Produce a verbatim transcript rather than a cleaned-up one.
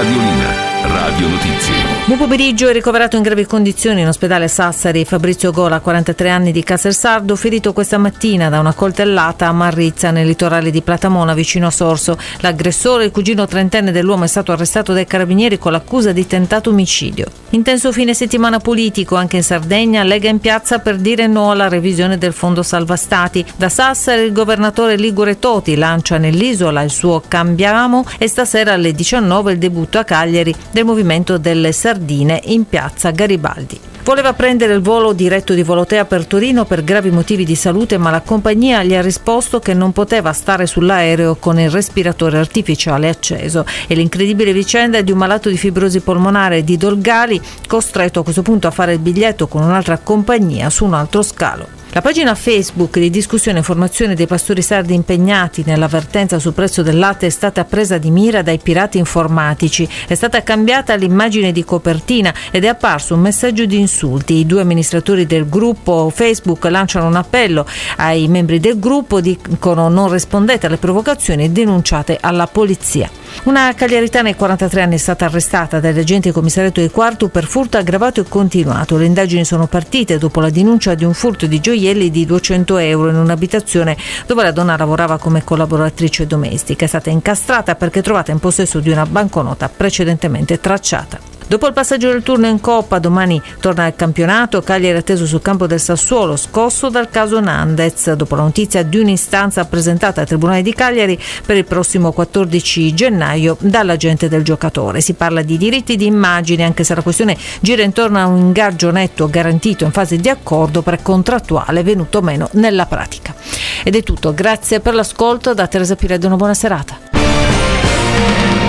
Radiolina, Radio Notizie. Buon pomeriggio. È ricoverato in gravi condizioni in ospedale Sassari Fabrizio Gola, quarantatré anni, di Castersardo, ferito questa mattina da una coltellata a Marrizza, nel litorale di Platamona, vicino a Sorso. L'aggressore, il cugino trentenne dell'uomo, è stato arrestato dai carabinieri con l'accusa di tentato omicidio. Intenso fine settimana politico anche in Sardegna. Lega in piazza per dire no alla revisione del fondo salva stati. Da Sassari il governatore ligure Toti lancia nell'isola il suo Cambiamo e stasera alle diciannove il debutto a Cagliari del Movimento delle Sardine in piazza Garibaldi. Voleva prendere il volo diretto di Volotea per Torino per gravi motivi di salute, ma la compagnia gli ha risposto che non poteva stare sull'aereo con il respiratore artificiale acceso. E l'incredibile vicenda di un malato di fibrosi polmonare di Dolgali, costretto a questo punto a fare il biglietto con un'altra compagnia su un altro scalo. La pagina Facebook di discussione e formazione dei pastori sardi impegnati nell'avvertenza sul prezzo del latte è stata presa di mira dai pirati informatici. È stata cambiata l'immagine di copertina ed è apparso un messaggio di insulti. I due amministratori del gruppo Facebook lanciano un appello ai membri del gruppo, dicono: non rispondete alle provocazioni e denunciate alla polizia. Una cagliaritana ai quarantatré anni è stata arrestata dagli agenti del commissariato di Quartu per furto aggravato e continuato. Le indagini sono partite dopo la denuncia di un furto di gioielli di duecento euro in un'abitazione dove la donna lavorava come collaboratrice domestica. È stata incastrata perché trovata in possesso di una banconota precedentemente tracciata. Dopo il passaggio del turno in Coppa, domani torna al campionato. Cagliari è atteso sul campo del Sassuolo, scosso dal caso Nandez, dopo la notizia di un'istanza presentata ai tribunali di Cagliari per il prossimo quattordici gennaio dall'agente del giocatore. Si parla di diritti di immagine, anche se la questione gira intorno a un ingaggio netto garantito in fase di accordo precontrattuale venuto meno nella pratica. Ed è tutto, grazie per l'ascolto da Teresa Piredo, una buona serata.